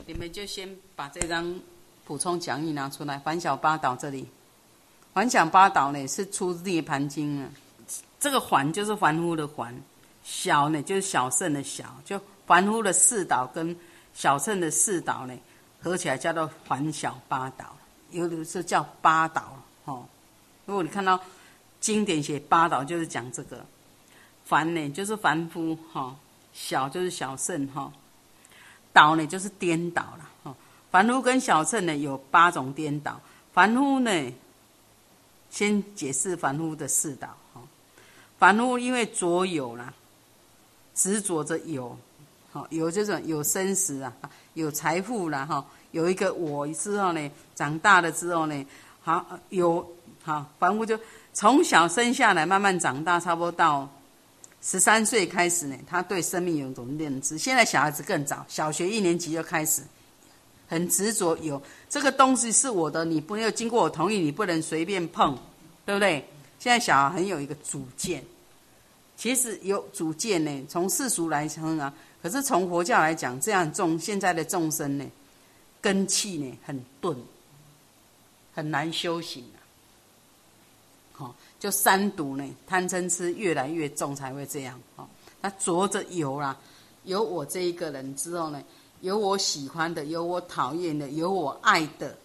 你们就先把这张补充讲义拿出来，反小八岛这里，反小八岛呢是出涅盘经啊。这个凡就是凡夫的凡，小呢就是小乘的小，就凡夫的四岛跟小乘的四岛呢合起来叫做反小八岛，有的是叫八岛哦。如果你看到经典写八岛，就是讲这个凡呢就是凡夫哈，小就是小乘哈，岛呢就是颠倒了哈。凡夫跟小乘呢有8种颠倒，凡夫呢先解释凡夫的四岛哈。凡夫因为着有啦，执着着有，好有这种有生死啊，有财富啦哈，有一个我之后呢，长大了之后呢，好有好凡夫就从小生下来，慢慢长大，差不多到13岁开始呢，他对生命有一种认知。现在小孩子更早，小学1年级就开始很执着，有这个东西是我的，你不要经过我同意，你不能随便碰，对不对？现在小孩很有一个主见，其实有主见呢，从世俗来讲啊，可是从佛教来讲，这样现在的众生呢，根气呢很钝，很难修行啊。就三毒呢，贪嗔痴越来越重才会这样。他着着有啦，有我这一个人之后呢，有我喜欢的，有我讨厌的，有我爱的，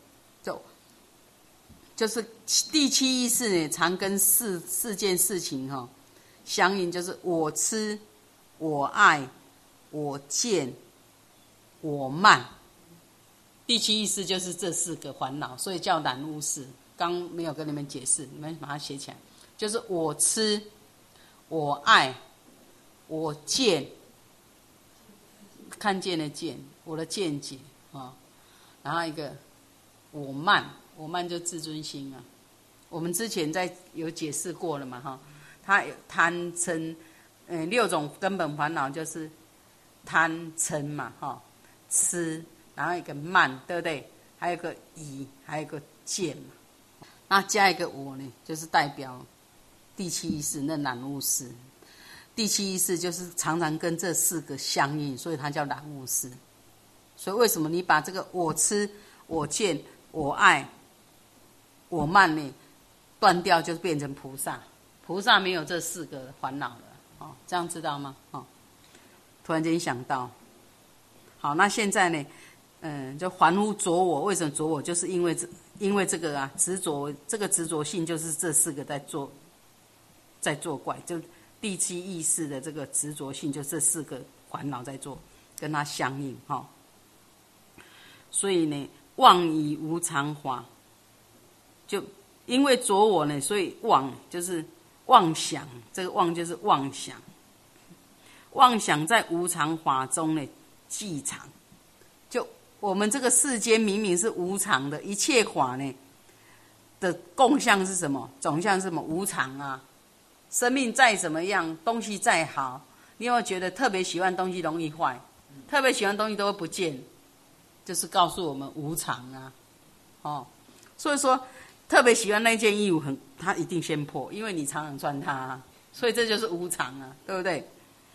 就是第七意识呢，常跟四件事情相应，就是我痴、我爱、我见、我慢。第七意识就是这4个烦恼，所以叫染污识。刚没有跟你们解释，你们把它写起来，就是我痴、我爱、我见，看见的见，我的见解啊，然后一个我慢，我慢就自尊心啊。我们之前有解释过了嘛哈，它有贪嗔，6种根本烦恼就是贪嗔嘛哈，痴，然后一个慢，对不对？还有一个疑，还有一个见嘛。那加一个我呢，就是代表第七意识，那染污识。第七意识就是常常跟这4个相应，所以它叫染污识。所以为什么你把这个我痴、我见、我爱、我慢呢断掉，就变成菩萨。菩萨没有这4个烦恼了，这样知道吗？突然间想到，好，那现在呢，就凡夫着我，为什么着我？就是因为这个啊执着，这个执着性就是这4个在作怪，就第七意识的这个执着性，就这4个烦恼在做，跟它相应哈。所以呢，妄以无常法，就因为着我呢，所以妄就是妄想，这个妄就是妄想，妄想在无常法中呢计常。就我们这个世间明明是无常的，一切法呢的共相是什么？总相是什么？无常啊！生命再怎么样，东西再好，你有没有觉得特别喜欢东西容易坏？特别喜欢东西都会不见，就是告诉我们无常啊！所以说特别喜欢那件衣服它一定先破，因为你常常穿它，所以这就是无常啊，对不对？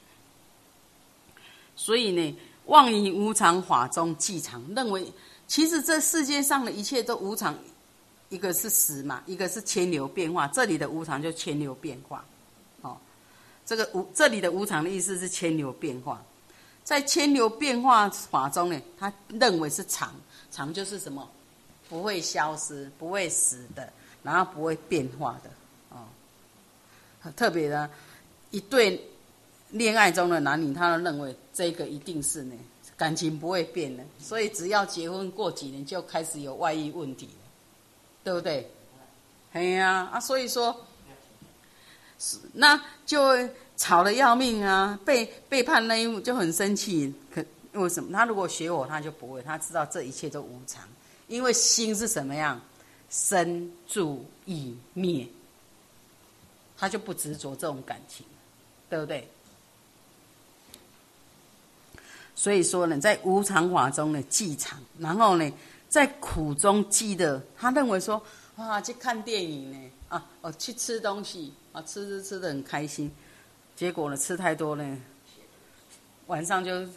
所以呢，妄以无常法中计常，认为其实这世界上的一切都无常，一个是死嘛，一个是迁流变化。这里的无常就迁流变化，这里的无常的意思是迁流变化。在迁流变化法中呢，他认为是常，常就是什么？不会消失，不会死的，然后不会变化的特别的，一对恋爱中的男女，他都认为这个一定是呢，感情不会变的，所以只要结婚过几年就开始有外遇问题了，对不对？哎呀所以说，那就吵得要命啊！背叛那一幕就很生气，为什么？他如果学我，他就不会，他知道这一切都无常，因为心是什么样，生住意灭，他就不执着这种感情，对不对？所以说呢，在无常法中呢计常，然后呢，在苦中积的，他认为说，去看电影呢，去吃东西吃得很开心，结果呢吃太多呢，晚上就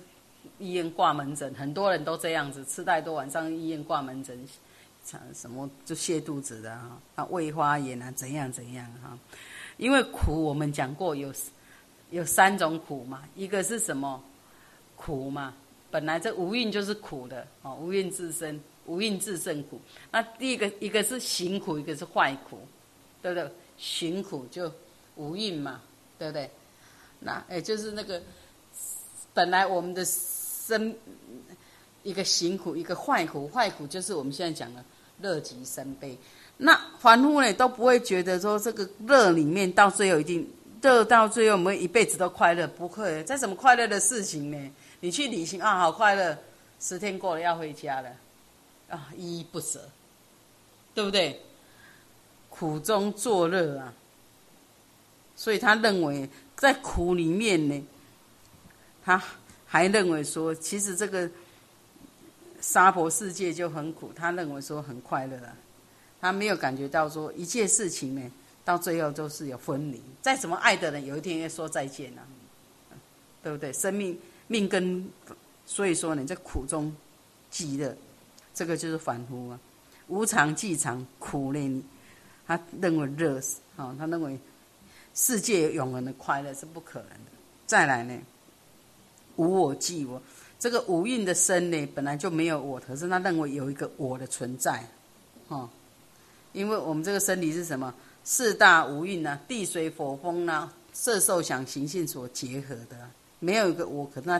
医院挂门诊，很多人都这样子，吃太多晚上医院挂门诊，什么就泻肚子的胃发炎怎样怎样因为苦我们讲过有3种苦嘛，一个是什么苦嘛？本来这无蕴就是苦的无蕴自生，无蕴自胜苦。那第一个是行苦，一个是坏苦，对不对？行苦就无蕴嘛，对不对？那就是那个本来我们的生一个行苦，一个坏苦，坏苦就是我们现在讲的乐极生悲。那凡夫呢都不会觉得说这个乐里面到最后一定乐到最后我们一辈子都快乐，不会。这什么快乐的事情呢？你去旅行好快乐，10天过了要回家了依依不舍，对不对？苦中作乐所以他认为在苦里面呢，他还认为说其实这个娑婆世界就很苦，他认为说很快乐他没有感觉到说一切事情呢到最后都是有分离，再怎么爱的人有一天要说再见对不对？生命根，所以说呢，在苦中极乐，这个就是凡夫无常即常，苦呢，他认为乐他认为世界有永恒的快乐是不可能的。再来呢，无我即我，这个无蕴的身呢，本来就没有我，可是他认为有一个我的存在因为我们这个身体是什么？4大无蕴地水火风色受想行识所结合的没有一个我，可是他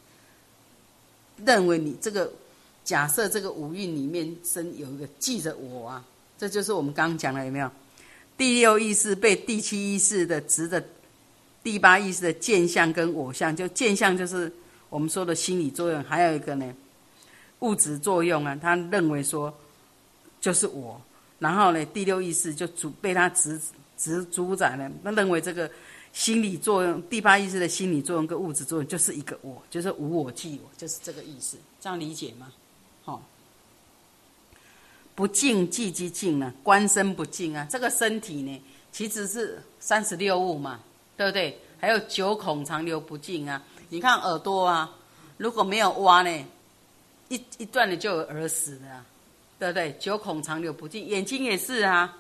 认为你这个假设这个无蕴里面身有一个记着我这就是我们刚刚讲了有没有？第6意识被第7意识的执的第8意识的见相跟我相，就见相就是我们说的心理作用，还有一个呢物质作用他认为说就是我，然后呢第6意识就被他主宰了，他认为这个心理作用，第8意识的心理作用跟物质作用就是一个我，就是无我即我，就是这个意思，这样理解吗？不净即即净观身不净这个身体呢其实是36物嘛，对不对？还有9孔常流不净你看耳朵如果没有挖呢，一断了就有耳屎的对不对？9孔常流不净，眼睛也是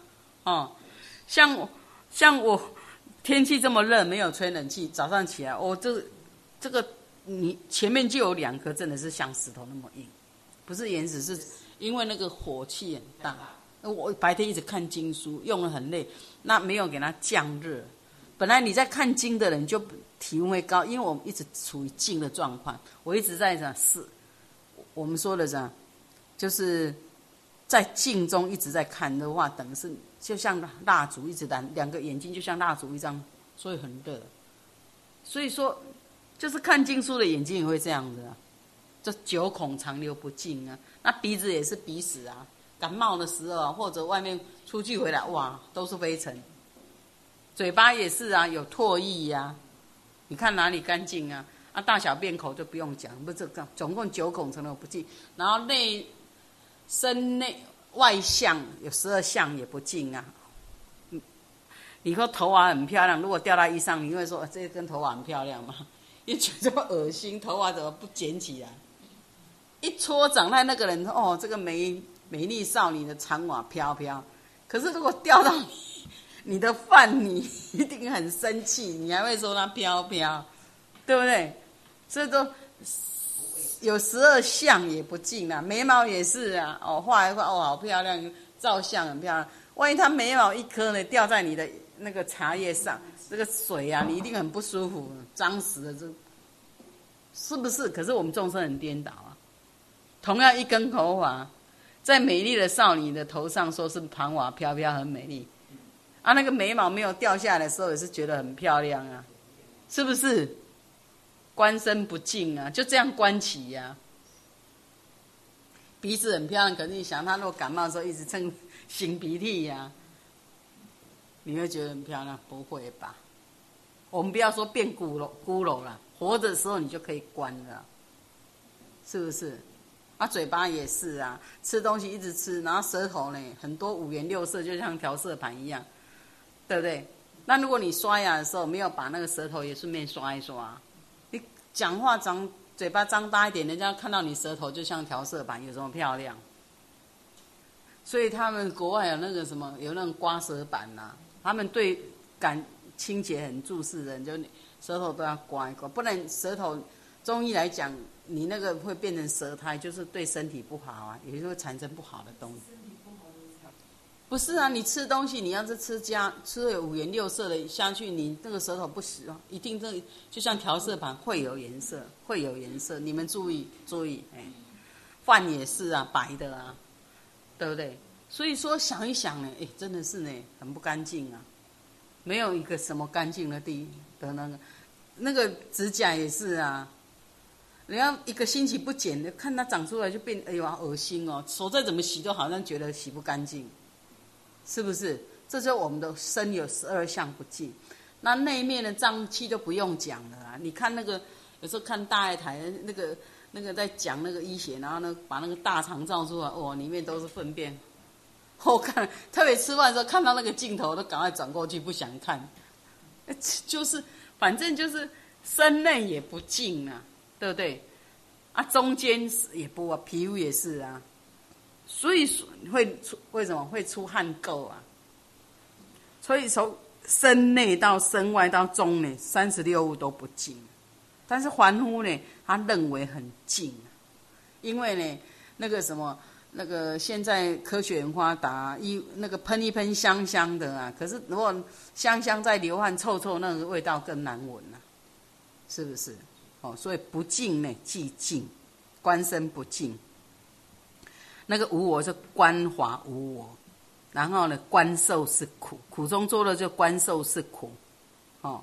像我天气这么热，没有吹冷气，早上起来这个你前面就有2颗真的是像石头那么硬，不是眼屎，是因为那个火气很大。我白天一直看经书，用得很累，那没有给它降热。本来你在看经的人就体温会高，因为我们一直处于静的状况，我一直在我们说的就是在静中一直在看的话，等于是就像蜡烛一直燃，2个眼睛就像蜡烛一样，所以很热。所以说就是看经书的眼睛也会这样子这9孔常流不净那鼻子也是鼻屎感冒的时候或者外面出去回来哇都是灰尘。嘴巴也是有唾液你看哪里干净大小便口就不用讲，不是总共9孔常流不净，然后身内外相有12相也不净你说头发很漂亮，如果掉到衣上，你会说这根头发很漂亮吗？你觉得这么恶心，头发怎么不捡起来？一撮长在那个人这个美丽少女的长发飘飘，可是如果掉到你的饭，你一定很生气，你还会说它飘飘，对不对？所以说有12相也不净眉毛也是画一画好漂亮，照相很漂亮，万一它眉毛一颗呢掉在你的那个茶叶上，这个水你一定很不舒服，脏死了，是不是？可是我们众生很颠倒同样一根头发，在美丽的少女的头上说是盘瓦飘飘很美丽那个眉毛没有掉下来的时候也是觉得很漂亮是不是？观身不净就这样观起鼻子很漂亮，可是你想他如果感冒的时候一直擤鼻涕你会觉得很漂亮？不会吧？我们不要说变骷髅了，活着的时候你就可以观了，是不是？嘴巴也是吃东西一直吃，然后舌头呢很多5颜6色，就像调色盘一样，对不对？那如果你刷牙的时候没有把那个舌头也顺便刷一刷，你讲话嘴巴张大一点，人家看到你舌头就像调色板，有什么漂亮？所以他们国外有那个什么，有那种刮舌板呐、他们对清洁很注视的人，就舌头都要刮一刮，不然舌头中医来讲，你那个会变成舌苔，就是对身体不好啊，也就会产生不好的东西。不是啊，你吃东西，你要是吃有五颜六色的下去，你那个舌头不洗哦，一定就像调色盘会有颜色，会有颜色。你们注意，哎，饭也是啊，白的啊，对不对？所以说想一想呢，哎，真的是呢，很不干净啊，没有一个什么干净的那个指甲也是啊，人家一个星期不剪，看它长出来就变，哎呦，好恶心哦，手再怎么洗都好像觉得洗不干净。是不是？这就是我们的身有12项不净。那内面的脏器就不用讲了啊！你看那个，有时候看大爱台那个在讲那个医学，然后呢把那个大肠照出来，哦，里面都是粪便。我看，特别吃饭的时候看到那个镜头，都赶快转过去，不想看。就是反正就是身内也不净啊，对不对？啊，中间也不啊，皮肤也是啊。所以为什么会出汗垢啊？所以从身内到身外到中呢，36物都不净。但是凡夫呢，他认为很净，因为呢，那个什么，那个现在科学很发达，那个喷一喷香香的啊。可是如果香香再流汗臭臭，那个味道更难闻啊，是不是？哦，所以不净呢，即净，观身不净。那个无我是观法无我，然后呢，观受是苦，苦中作乐就观受是苦，哦，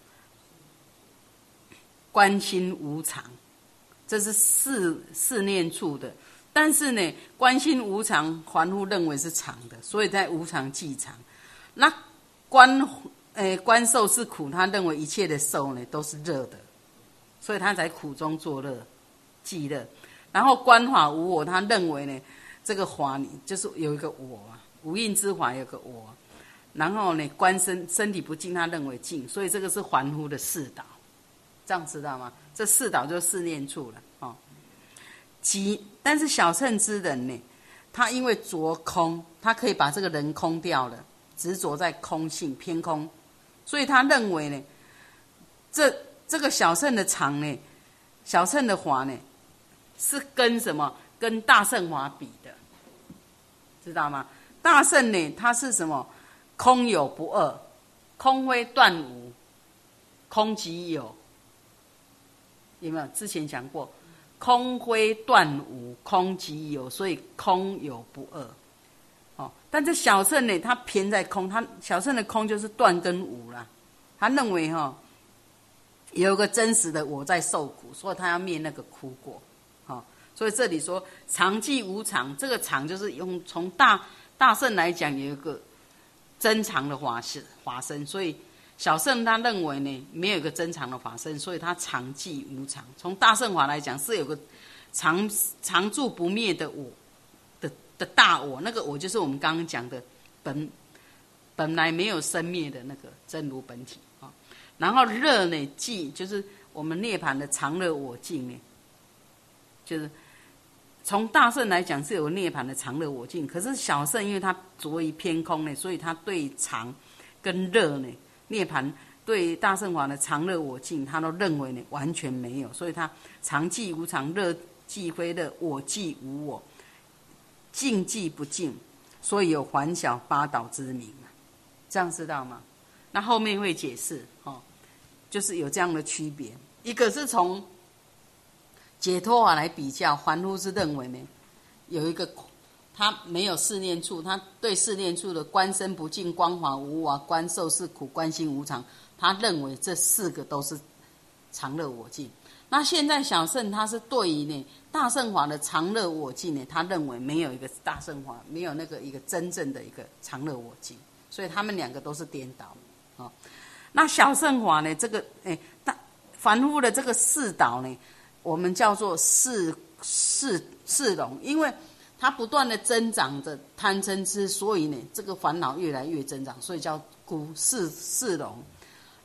观心无常，这是四念处的。但是呢，观心无常，凡夫认为是常的，所以在无常即常。那观受是苦，他认为一切的受呢都是热的，所以他才苦中作乐，即乐。然后观法无我，他认为呢，这个法你就是有一个我啊，无印之法有个我。然后呢，观身体不净，他认为净，所以这个是凡夫的四倒，这样知道吗？这四倒就是四念处了哦。但是小乘之人呢，他因为着空，他可以把这个人空掉了，执着在空性偏空，所以他认为呢，这个小乘的常呢，小乘的法呢。是跟什么？跟大乘法比的，知道吗？大乘呢，它是什么？空有不二，空非断无，空即有。有没有？之前讲过，空非断无，空即有，所以空有不二。哦，但是小乘呢，它偏在空，它小乘的空就是断跟无啦。他认为哈、有个真实的我在受苦，所以他要灭那个苦果。所以这里说常即无常，这个常就是用从大乘来讲有一个真常的法身，所以小乘他认为呢没有一个真常的法身，所以他常即无常。从大乘法来讲是有个常住不灭的我的大我，那个我就是我们刚刚讲的本来没有生灭的那个真如本体啊。然后热呢即就是我们涅槃的常乐我净呢，就是从大乘来讲是有涅槃的常乐我净，可是小乘因为它着于偏空呢，所以它对常跟热呢，涅槃对大乘法的常乐我净，他都认为呢完全没有，所以它常即无常，热即非热，我即无我，净即不净，所以有还小八倒之名，这样知道吗？那后面会解释哦，就是有这样的区别，一个是从解脱法来比较，凡夫是认为呢，有一个他没有四念处，他对四念处的观身不净、观法无我、观受是苦、观心无常，他认为这四个都是常乐我净。那现在小乘他是对于呢大乘法的常乐我净呢，他认为没有一个大乘法，没有那个一个真正的一个常乐我净，所以他们两个都是颠倒。哦，那小乘法呢，这个凡夫的这个四倒呢，我们叫做四龙，因为它不断的增长的贪嗔痴，所以呢，这个烦恼越来越增长，所以叫四龙。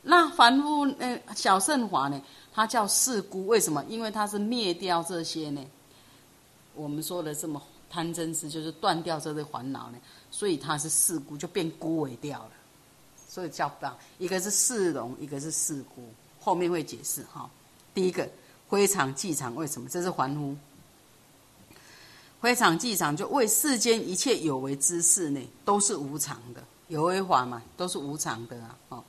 那凡夫小乘法呢，它叫事故，为什么？因为它是灭掉这些呢，我们说的这么贪嗔痴，就是断掉这些烦恼呢，所以它是事故，就变孤为掉了，所以叫不到。一个是事容，一个是事故，后面会解释哈。第一个非常寂常，为什么？这是凡夫。非常寂常，就为世间一切有为之事呢，都是无常的，有为法嘛，都是无常的啊。哦，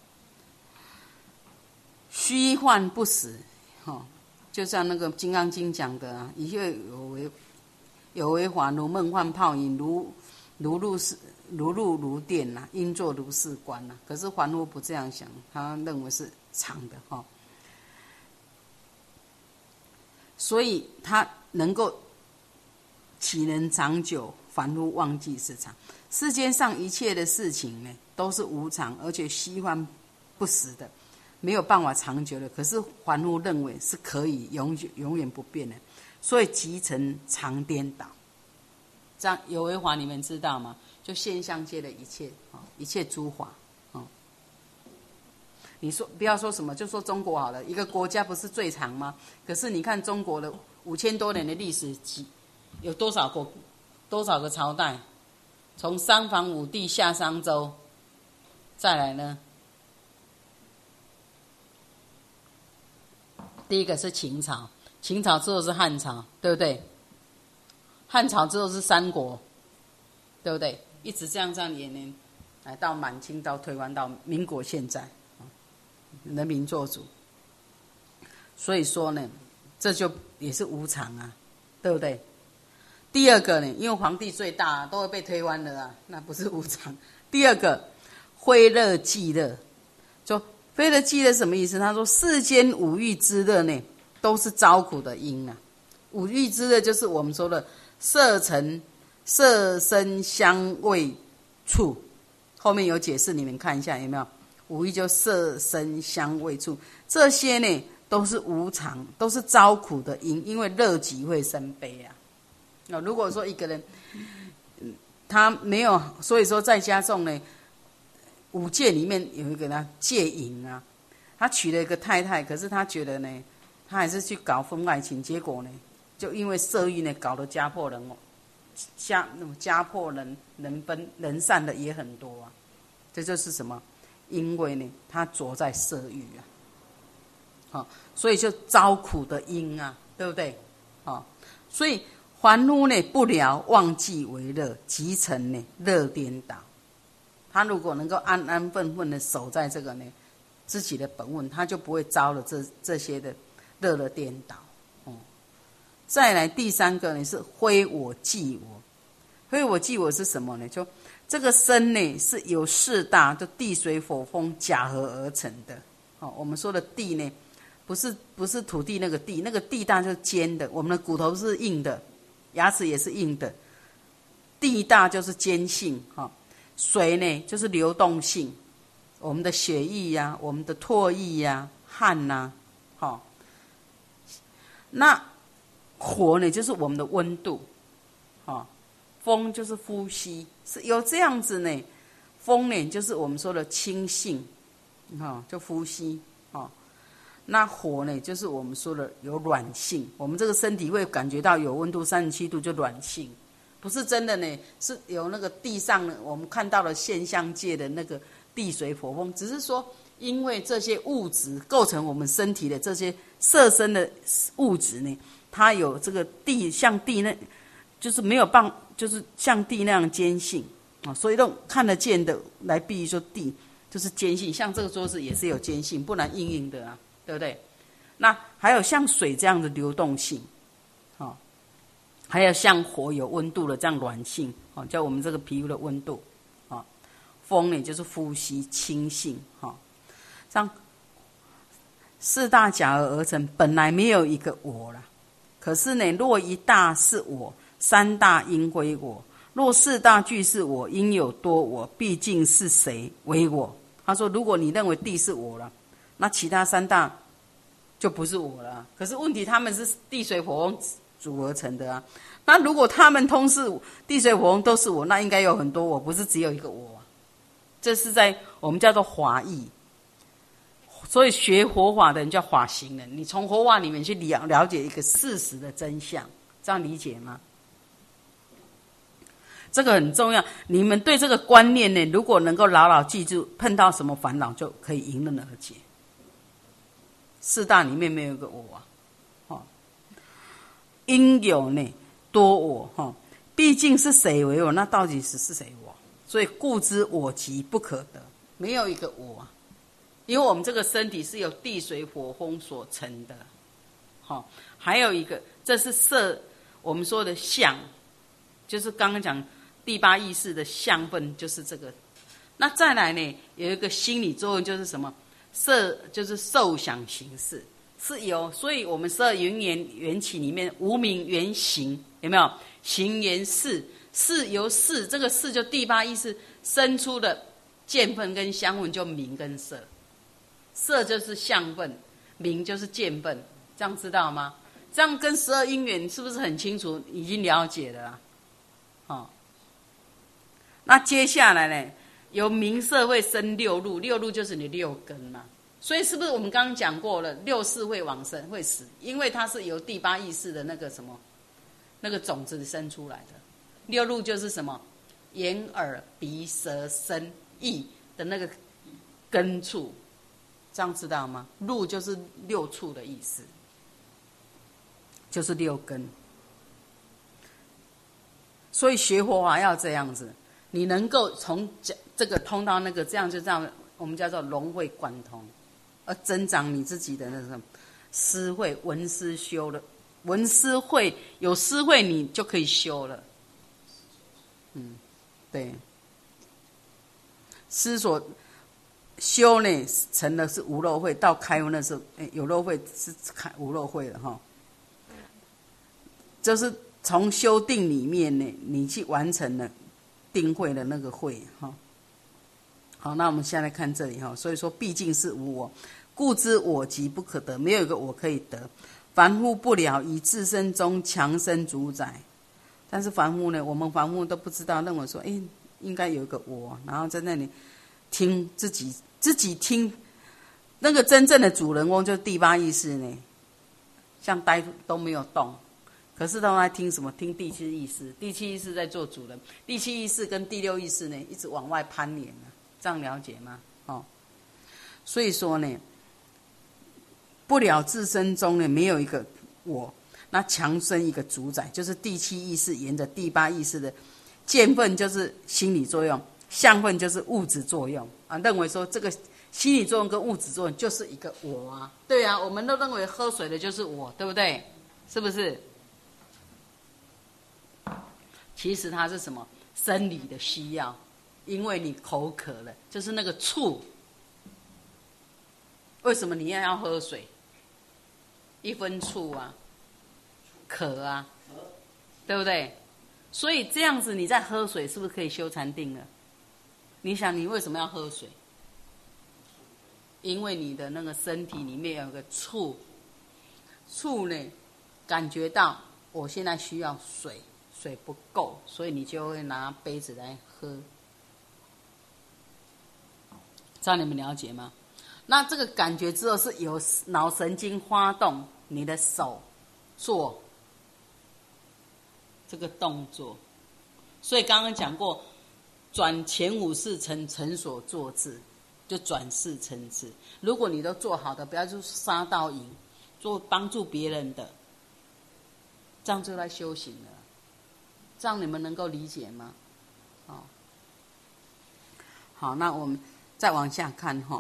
虚幻不实，哦，就像那个《金刚经》讲的啊，一切有为法，如梦幻泡影，如露如电呐，应作如是观呐。可是凡夫不这样想，他认为是常的哈，所以他能够。岂能长久？凡夫忘记是常。世间上一切的事情呢，都是无常，而且虚幻不实的，没有办法长久的。可是凡夫认为是可以永远不变的，所以即成常颠倒。这样有为法你们知道吗？就现象界的一切一切诸法你说不要说什么，就说中国好了，一个国家不是最长吗？可是你看中国的5000多年的历史有多少个朝代？从三皇五帝下商周，再来呢？第一个是秦朝，秦朝之后是汉朝，对不对？汉朝之后是三国，对不对？一直这样演呢，来到满清，到推翻到民国现在，人民做主。所以说呢，这就也是无常啊，对不对？第二个呢，因为皇帝最大都会被推翻了啊，那不是无常。第二个，非乐即乐，就非乐即乐什么意思？他说世间五欲之乐呢，都是招苦的因啊。五欲之乐就是我们说的色声香味触，后面有解释，你们看一下有没有？五欲就色声香味触，这些呢都是无常，都是招苦的因，因为乐极会生悲啊。如果说一个人他没有，所以说在家中呢，五戒里面有一个呢戒淫啊，他娶了一个太太，可是他觉得呢，他还是去搞婚外情，结果呢，就因为色欲呢，搞得家破人亡，家破人分，人散的也很多啊。这就是什么？因为呢，他着在色欲啊，所以就招苦的因啊，对不对？所以。凡夫呢不了忘记为乐，即成呢乐颠倒。他如果能够安安分分的守在这个呢自己的本分，他就不会招了这些的乐的颠倒。再来第三个呢是非我即我。非我即我是什么呢？就这个身呢是由四大，就地水火风假合而成的。我们说的地呢，不是土地那个地，那个地大就是尖的，我们的骨头是硬的。牙齿也是硬的，地大就是坚性水呢就是流动性，我们的血液呀、我们的唾液呀、汗呐，那火呢就是我们的温度，风就是呼吸，是有这样子呢。风呢就是我们说的清性，就呼吸，那火呢，就是我们说的有软性，我们这个身体会感觉到有温度37度就软性，不是真的呢，是有那个地上呢我们看到的现象界的那个地水火风，只是说因为这些物质构成我们身体的这些色身的物质呢，它有这个地像地那，就是没有办，就是像地那样坚性所以用看得见的来比喻说地就是坚性，像这个桌子也是有坚性，不然硬硬的啊。对不对？那还有像水这样的流动性，还有像火有温度的这样软性，叫我们这个皮肤的温度，风呢就是呼吸清性，这样四大假合而成，本来没有一个我啦。可是呢，若一大是我，三大应归我；若四大俱是我，应有多我，毕竟是谁为我？他说，如果你认为地是我了。那其他三大就不是我了，可是问题他们是地水火风组合成的啊。那如果他们通是地水火风都是我，那应该有很多我，不是只有一个我。这是在我们叫做华义。 所以学佛法的人叫法行人，你从佛法里面去了解一个事实的真相，这样理解吗？这个很重要，你们对这个观念呢，如果能够牢牢记住，碰到什么烦恼就可以迎刃而解。四大里面没有一个我啊，因有呢多我毕竟是谁为我，那到底是谁我？所以故知我即不可得，没有一个我啊，因为我们这个身体是由地水火风所成的，还有一个这是色，我们说的相，就是刚刚讲第八意识的相分，就是这个。那再来呢，有一个心理作用，就是什么？色就是受想行识，是由，所以我们12缘起里面，无明缘行，有没有？行缘识，识由识，这个识就第八意识生出的见分跟相分，就名跟色。色就是相分，名就是见分，这样知道吗？这样跟12因缘是不是很清楚？已经了解了啦。那接下来呢，由名色会生六路，六路就是你六根嘛。所以是不是我们刚刚讲过了，六识会往生会死，因为它是由第八意识的那个什么那个种子生出来的。六路就是什么？眼耳鼻舌身意的那个根处，这样知道吗？路就是六处的意思，就是六根。所以学佛法要这样子，你能够从这个通到那个，这样就这样，我们叫做融会贯通，而增长你自己的那种思慧，闻思修了，闻思慧，有思慧你就可以修了。对，思所修呢，成了是无漏慧，到开悟那时候，有漏慧是无漏慧了哈。就是从修定里面呢，你去完成了定慧的那个慧哈。好，那我们现在看这里哈，所以说毕竟是无我，故知我即不可得，没有一个我可以得。凡夫不了以自身中强身主宰，但是凡夫呢，我们凡夫都不知道，认为说，应该有一个我，然后在那里听自己听，那个真正的主人翁就是第八意识呢，像呆都没有动。可是他们在听什么？听第七意识，第七意识在做主人，第七意识跟第六意识呢，一直往外攀连了，这样了解吗？所以说呢，不了自身中呢，没有一个我，那强生一个主宰，就是第七意识沿着第八意识的见分，就是心理作用，相分就是物质作用啊。认为说这个心理作用跟物质作用就是一个我啊，对啊，我们都认为喝水的就是我，对不对？是不是？其实它是什么？生理的需要，因为你口渴了，就是那个触。为什么你要喝水？一分触啊，渴啊，对不对？所以这样子你在喝水，是不是可以修禅定了？你想你为什么要喝水？因为你的那个身体里面有个触，触呢感觉到我现在需要水。水不够，所以你就会拿杯子来喝，这样你们了解吗？那这个感觉之后是由脑神经发动你的手做这个动作，所以刚刚讲过，转前五识成所作智，就转世成智。如果你都做好的，不要就杀盗淫，做帮助别人的，这样就来修行了。这样你们能够理解吗？好，那我们再往下看哈。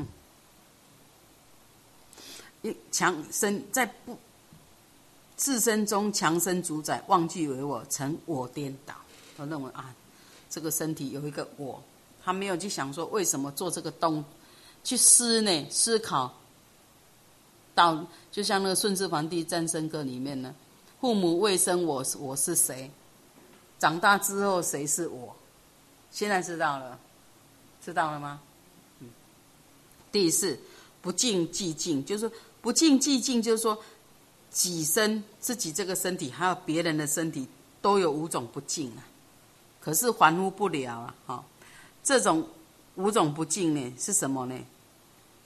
强身在不自身中强身主宰，妄具为我，成我颠倒。我认为啊，这个身体有一个我，他没有去想说为什么做这个去思考到，就像那个顺治皇帝战胜歌里面呢，父母未生我，我是谁？长大之后谁是我？现在知道了，知道了吗？第四，不净寂静，就是说不净寂静，就是说己身自己这个身体，还有别人的身体，都有五种不净啊。可是凡夫不了啊，这种五种不净呢是什么呢？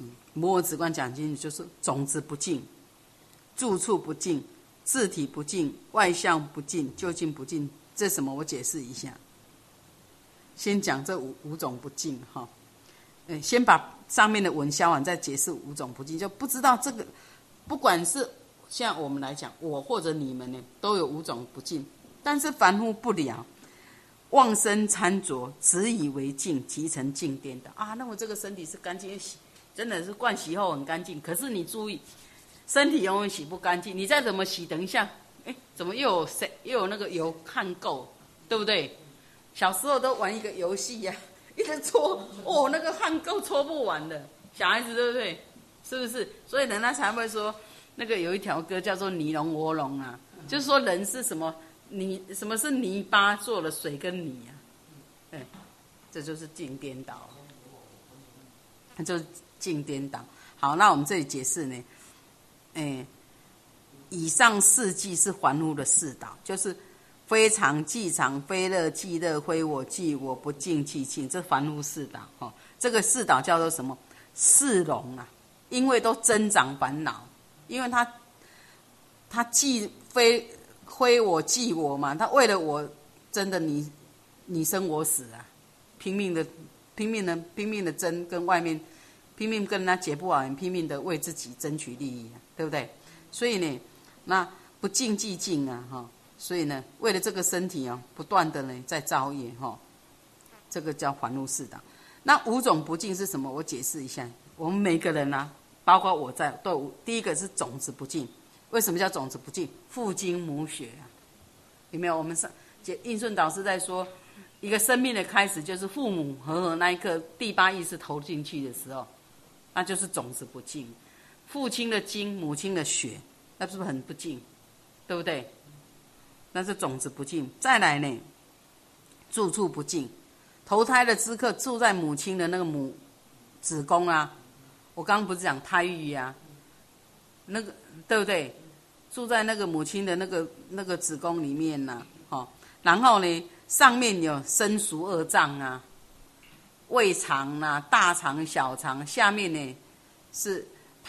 摩诃止观讲清楚，就是种子不净，住处不净，自体不净，外相不净，究竟不净。这什么？我解释一下。先讲这五种不净哈。先把上面的文消完，再解释五种不净，就不知道这个，不管是像我们来讲，我或者你们呢，都有五种不净，但是凡夫不了，妄生参着，只以为净，即成净颠倒啊。那我这个身体是干净，真的是盥洗后很干净，可是你注意，身体永远洗不干净，你再怎么洗，等一下，怎么又有那个油汗垢，对不对？小时候都玩一个游戏呀。一直搓那个汗垢搓不完的，小孩子对不对？是不是？所以人家才会说，那个有一条歌叫做“你龙我龙”啊，就是说人是什么？什么是泥巴做了水跟泥啊？这就是净颠倒，就是净颠倒。好，那我们这里解释呢，以上四季是凡夫的四倒，就是非常即常，非乐即乐，非我即我，不净即净，这凡夫四倒。这个四倒叫做什么？四龙啊，因为都增长烦恼，因为他既非我即我嘛，他为了我，真的你生我死啊，拼命的争，跟外面拼命跟人家结不完，拼命的为自己争取利益啊，对不对？所以呢，那不净即净啊，所以呢，为了这个身体不断的呢在造业这个叫凡夫四倒。那五种不净是什么？我解释一下。我们每个人包括我在都有。第一个是种子不净。为什么叫种子不净？父精母血啊，有没有？我们印顺导师在说，一个生命的开始就是父母和那一刻第八意识投进去的时候，那就是种子不净。父亲的精，母亲的血，那是不是很不净？对不对？那是种子不净。再来呢，住处不净，投胎的时刻住在母亲的那个子宫啊，我刚刚不是讲胎狱啊，那个对不对？住在那个母亲的那个子宫里面呐，然后呢，上面有生熟二脏啊，胃肠啊，大肠、小肠，下面呢是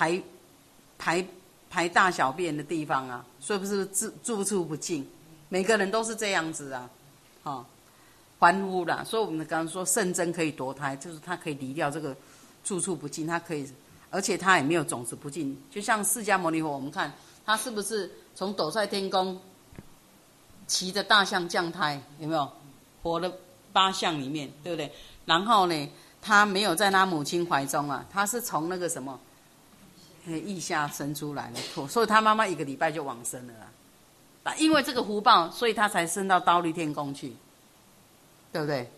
排大小便的地方啊，所以不是住处不净。每个人都是这样子啊，凡夫啦。所以我们刚刚说圣真可以夺胎，就是他可以离掉这个住处不净，他可以，而且他也没有种子不净。就像释迦牟尼佛，我们看他是不是从斗率天宫骑着大象降胎，有没有？活了8象里面，对不对？然后呢，他没有在他母亲怀中啊，他是从那个什么腋下生出来的，所以他妈妈1个礼拜就往生了啊。因为这个福报，所以他才升到忉利天宫去，对不对？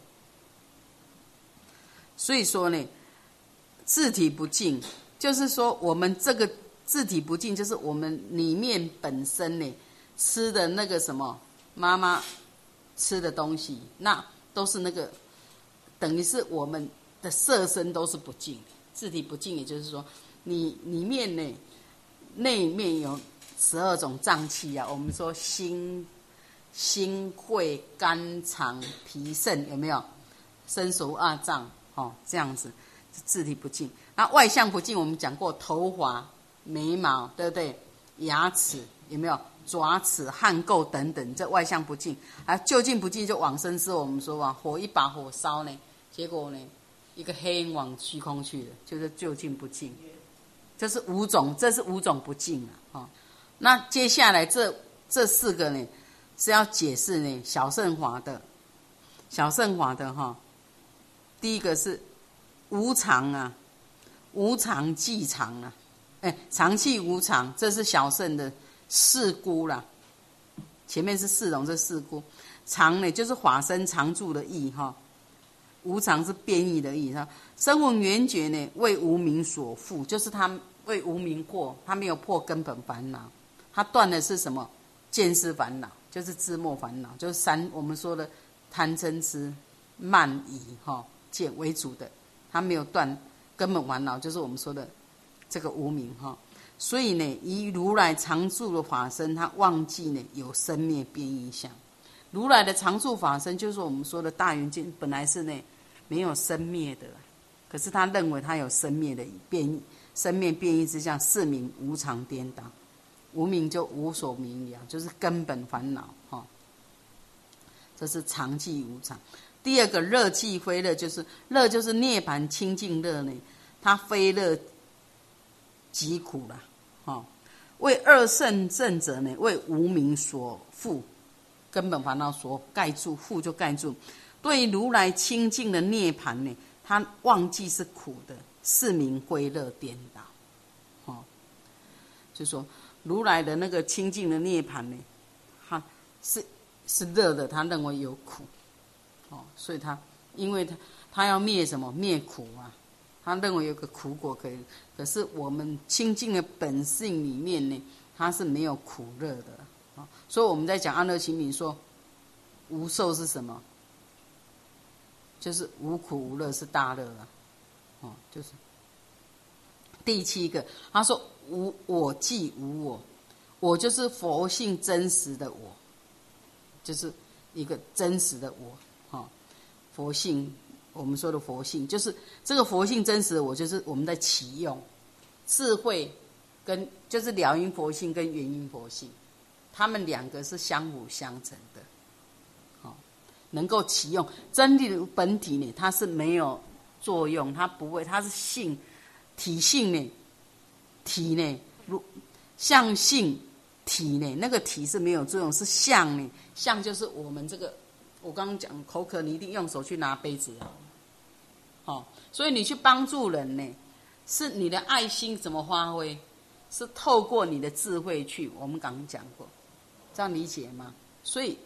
所以说呢，自体不净，就是说我们这个自体不净，就是我们里面本身呢吃的那个什么妈妈吃的东西，那都是那个等于是我们的色身都是不净。自体不净，也就是说你里面呢内面有12种脏器啊，我们说心、肺、肝、肠、脾、肾，有没有？身熟二脏，这样子，自体不净。那外相不净，我们讲过，头发、眉毛，对不对？牙齿有没有？爪齿、汗垢等等，这外相不净。究竟不净就往生时，我们说火一把火烧呢，结果呢，一个黑烟往虚空去了，就是究竟不净。这是五种不净啊。那接下来这4个呢，是要解释呢小乘法的第一个是无常啊，无常即常啊，常气无常，这是小乘的四姑啦。前面是四龙，这四姑。常呢就是法身常住的意无常是变异的意声闻缘觉呢为无明所缚，就是他为无明破，他没有破根本烦恼。他断的是什么？见思烦恼，就是知末烦恼，就是我们说的贪嗔痴慢疑见为主的，他没有断根本烦恼，就是我们说的这个无明所以呢，以如来常住的法身，他忘记呢有生灭变异相。如来的常住法身，就是我们说的大圆镜，本来是呢没有生灭的， 可是他认为他有生灭的生灭变异之相，是名无常颠倒。无明就无所明了，就是根本烦恼这是常寂无常。第二个乐寂非乐，就是乐就是涅槃清净乐呢，它非乐即苦啦。为二圣正者呢，为无明所缚，根本烦恼所盖住，缚就盖住。对如来清净的涅槃呢，他忘记是苦的，是名非乐颠倒。就说如来的那个清净的涅槃呢，他是乐的，他认为有苦。所以因为他要灭什么？灭苦啊！他认为有个苦果可以，可是我们清净的本性里面呢，它是没有苦乐的。所以我们在讲安乐清明说，无受是什么？就是无苦无乐是大乐啊。就是第七个，他说无我即无我，我就是佛性真实的我，就是一个真实的我。佛性，我们说的佛性，就是这个佛性真实的我，就是我们在启用智慧跟就是了因佛性跟原因佛性，他们两个是相辅相成的。能够启用真理的本体呢，它是没有作用，它不会，它是性体性呢，体呢相性体呢，那个体是没有作用，是相呢，相就是我们这个。我刚刚讲口渴，你一定用手去拿杯子所以你去帮助人呢，是你的爱心怎么发挥？是透过你的智慧去。我们刚刚讲过，这样理解吗？所以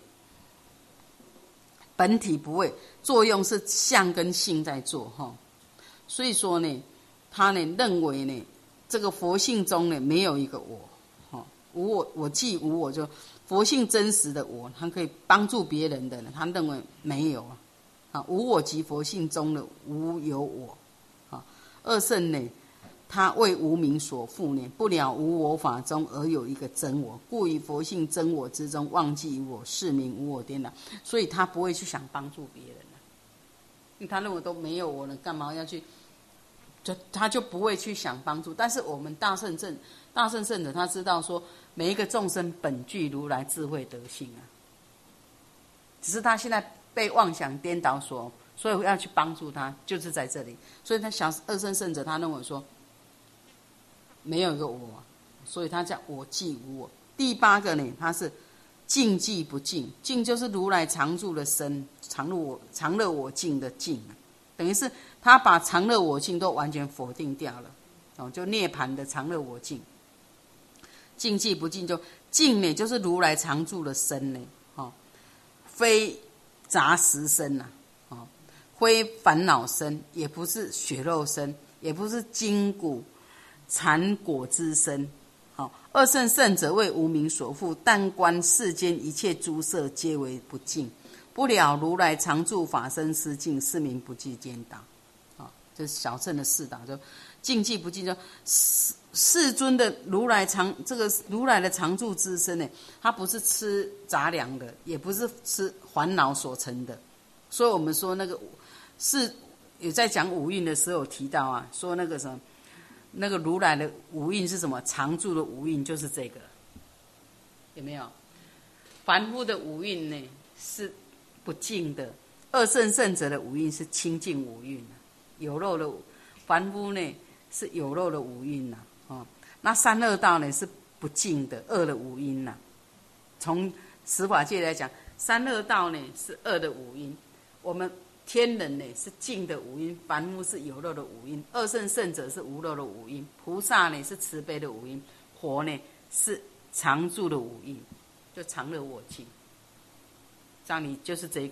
本体不会作用，是相跟性在做所以说呢，他呢认为呢，这个佛性中呢没有一个我无我，我既无我就。佛性真实的我，他可以帮助别人的呢，他认为没有无我即佛性中的无有我二圣呢，他为无明所缚呢，不了无我法中而有一个真我，故于佛性真我之中忘记无我，是名无我颠倒。所以他不会去想帮助别人因为他认为都没有我了，干嘛要去？他就不会去想帮助。但是我们大圣圣者，他知道说每一个众生本具如来智慧德性只是他现在被妄想颠倒所以要去帮助他，就是在这里。所以他想二圣圣者，他认为说没有一个我，所以他叫我即无我。第八个呢，他是净即不净，净就是如来常住的身，常乐我净的净等于是他把常乐我净都完全否定掉了就涅槃的常乐我净。净即不净，就净呢，就是如来常住的身呢非杂食身非烦恼身，也不是血肉身，也不是筋骨缠果之身二圣圣者为无明所缚，但观世间一切诸色皆为不净，不了如来常住法身失净，是名不净颠倒这是小乘的四倒，就净即不净，就世尊的如来这个如来的常住之身呢，他不是吃杂粮的，也不是吃烦恼所成的。所以我们说那个是也在讲五蕴的时候有提到说那个什么，那个如来的五蕴是什么？常住的五蕴就是这个，有没有？凡夫的五蕴呢是不净的，二圣圣者的五蕴是清净五蕴有漏的凡夫呢是有漏的五蕴那三恶道呢是不净的恶的五阴从十法界来讲，三恶道呢是恶的五阴，我们天人呢是净的五阴，凡夫是有漏的五阴，二圣圣者是无漏的五阴，菩萨呢是慈悲的五阴，佛呢是常住的五阴，就常乐我净。这样你就是这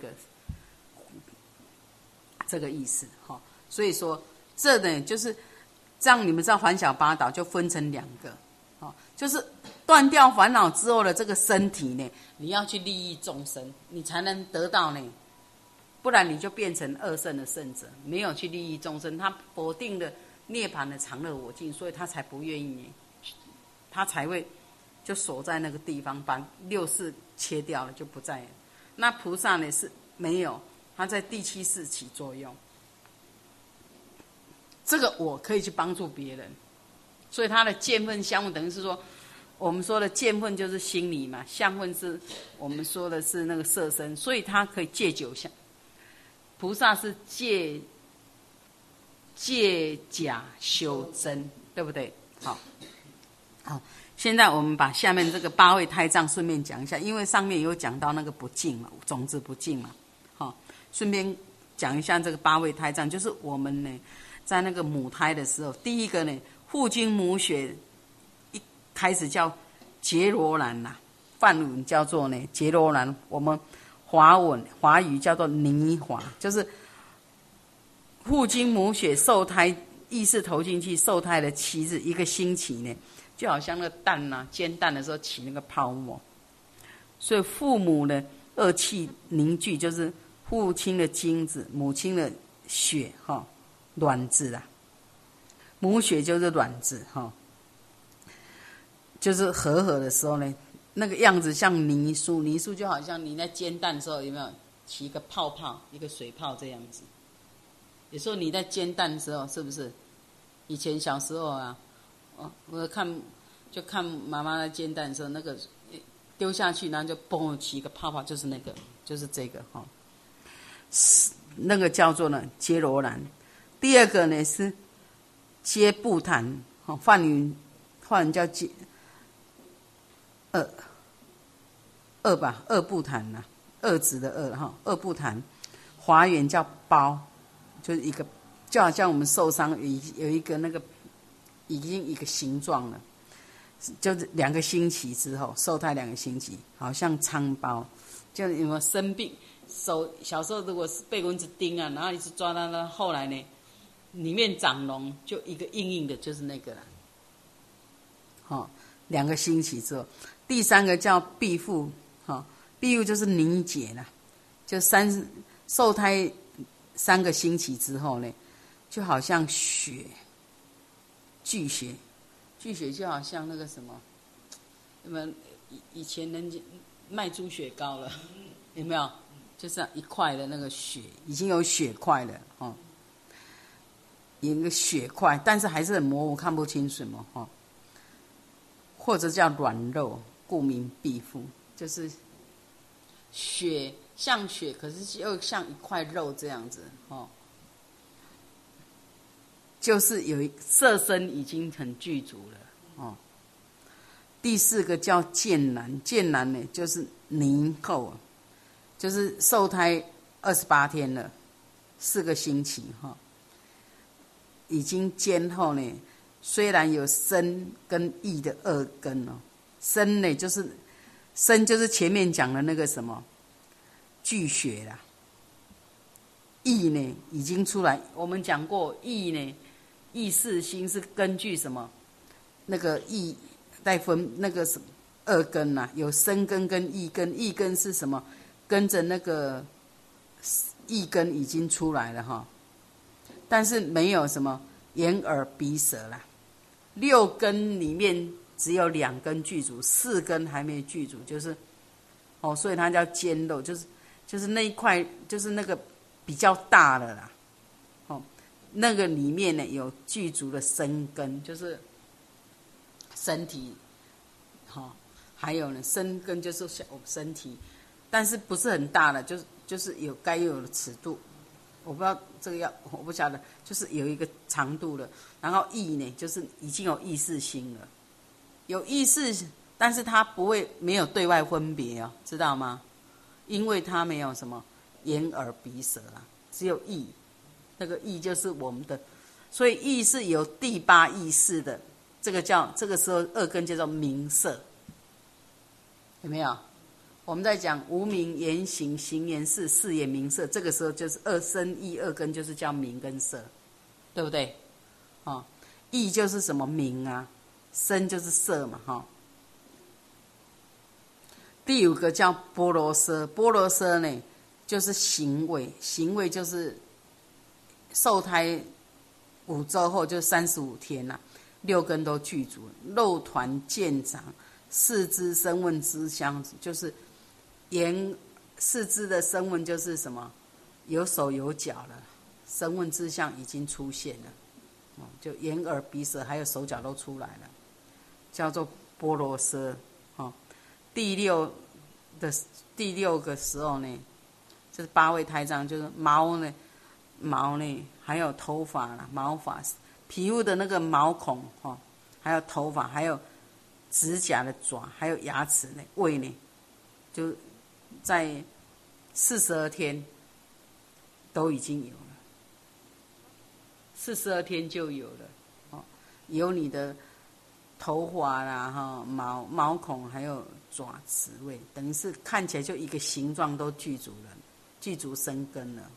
个意思所以说这呢就是这样，你们知道还小八倒就分成两个就是断掉烦恼之后的这个身体呢，你要去利益众生，你才能得到呢，不然你就变成二圣的圣者，没有去利益众生，他否定了涅槃的常乐我净，所以他才不愿意，他才会就锁在那个地方，把六识切掉了就不在了。那菩萨呢是没有，他在第七识起作用。 这个我可以去帮助别人，所以他的见分相分等于是说，我们说的见分就是心理嘛，相分是我们说的是那个色身，所以他可以借酒相。菩萨是借假修真，对不对？好，好，现在我们把下面这个八位胎藏顺便讲一下，因为上面有讲到那个不净嘛，种子不净嘛，好，顺便讲一下这个八位胎藏，就是我们呢在那个母胎的时候，第一个呢，父精母血一开始叫杰罗兰呐，梵文叫做呢杰罗兰，我们华语叫做尼华，就是父精母血受胎，意识投进去受胎的7日1个星期呢，就好像那个蛋啊煎蛋的时候起那个泡沫，所以父母的二气凝聚，就是父亲的精子，母亲的血哈，卵子啦，母血就是卵子哈，就是合的时候呢，那个样子像泥塑，泥塑就好像你在煎蛋的时候有没有起一个泡泡，一个水泡这样子。有时候你在煎蛋的时候，是不是？以前小时候啊，我看妈妈在煎蛋的时候，那个丢下去，然后就嘣起一个泡泡，就是那个，就是这个哈。那个叫做呢揭罗兰。第二个呢是揭布坛，梵语叫揭二布坛呐，二字的二哈，二布坛。华语叫包。就是一个，就好像我们受伤有一个那个已经一个形状了，就是2个星期之后受胎2个星期，好像疮包，就有没有生病手小时候如果是被蚊子叮啊，然后一直抓到后来呢，里面长脓，就一个硬硬的，就是那个了。2个星期之后，第3个叫闭腹，闭腹就是凝结了，就受胎3个星期之后呢，就好像巨血就好像那个什么，有没有以前人家卖猪血糕了，有没有？就是一块的那个血，已经有血块了有一个血块，但是还是很模糊，看不清什么或者叫软肉，故名闭腹，就是血。像血，可是又像一块肉这样子就是有色身已经很具足了第4个叫犍兰呢，就是凝后，就是受胎28天了，4个星期已经煎后呢，虽然有身跟意的2根身呢就是前面讲的那个什么。巨血啦，意呢已经出来。我们讲过，意呢，意识心是根据什么？那个意再分那个什么2根呐，有身根跟意根。意根是什么？跟着那个意根已经出来了但是没有什么眼耳鼻舌啦。6根里面只有2根具足，4根还没具足，就是所以它叫尖肉，就是那一块，就是那个比较大的啦，那个里面呢有具足的身根，就是身体，还有呢身根就是小身体，但是不是很大的，就是有该有的尺度，我不知道这个我不晓得，就是有一个长度的，然后意呢就是已经有意识心了，有意识，但是它没有对外分别知道吗？因为它没有什么眼耳鼻舌啦，只有意，那个意就是我们的，所以意是有第8意识的，这个时候2根叫做名色，有没有？我们在讲无名言行行言事事言名色，这个时候就是身意2根就是叫名跟色，对不对？意就是什么名啊，身就是色嘛第5个叫波罗奢，波罗奢呢就是行为，行为就是受胎5周后就35天啦，6根都具足，肉团见长，四肢声闻之相，就是四肢的声闻就是什么，有手有脚了，声闻之相已经出现了， 就眼耳鼻舌还有手脚都出来了，叫做波罗奢。第六个时候呢，就是8位胎藏，就是毛呢，还有头发啦，毛发、皮肤的那个毛孔还有头发，还有指甲的爪，还有牙齿呢，胃呢，就在42天都已经有了，42天就有了，有你的头发啦，毛孔还有爪齿位，等于是看起来就一个形状都具足了，具足生根了，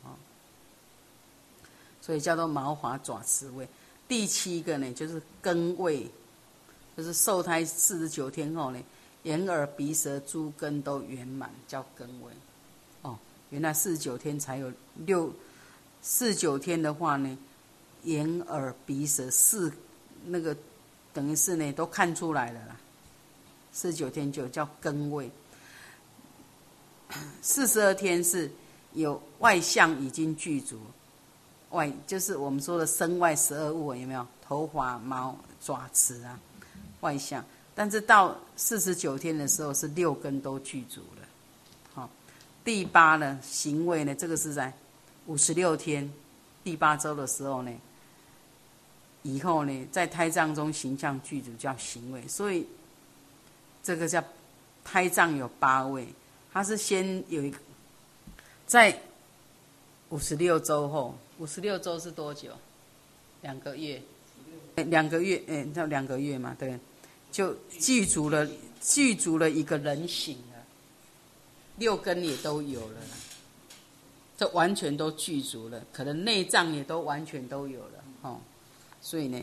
所以叫做毛发爪齿位。第7个呢，就是根位，就是受胎49天后呢，眼耳鼻舌诸根都圆满，叫根位。原来49天才有49天的话呢，眼耳鼻舌那个等于是呢都看出来了啦。49天就叫根位。42天是有外相已经具足，就是我们说的身外12物，有没有？头发、毛、爪、齿啊，外相。但是到49天的时候是6根都具足了。第8呢，行位呢，这个是在56天第8周的时候呢，以后呢，在胎藏中形象具足叫行位。所以这个叫胎藏有8位，它是先有一个在56周后，56周是多久？2个月，2个月，叫2个月嘛，对，就具足了一个人形了，6根也都有了，这完全都具足了，可能内脏也都完全都有了，所以呢，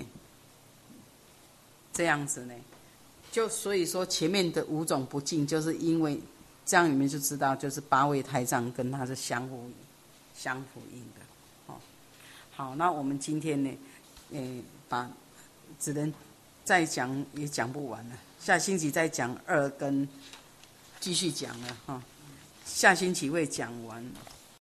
这样子呢，所以说前面的5种不净，就是因为这样，你们就知道，就是8位胎藏跟它是相呼应的。好，那我们今天呢，只能再讲也讲不完了，下星期再讲2根，继续讲了，下星期会讲完。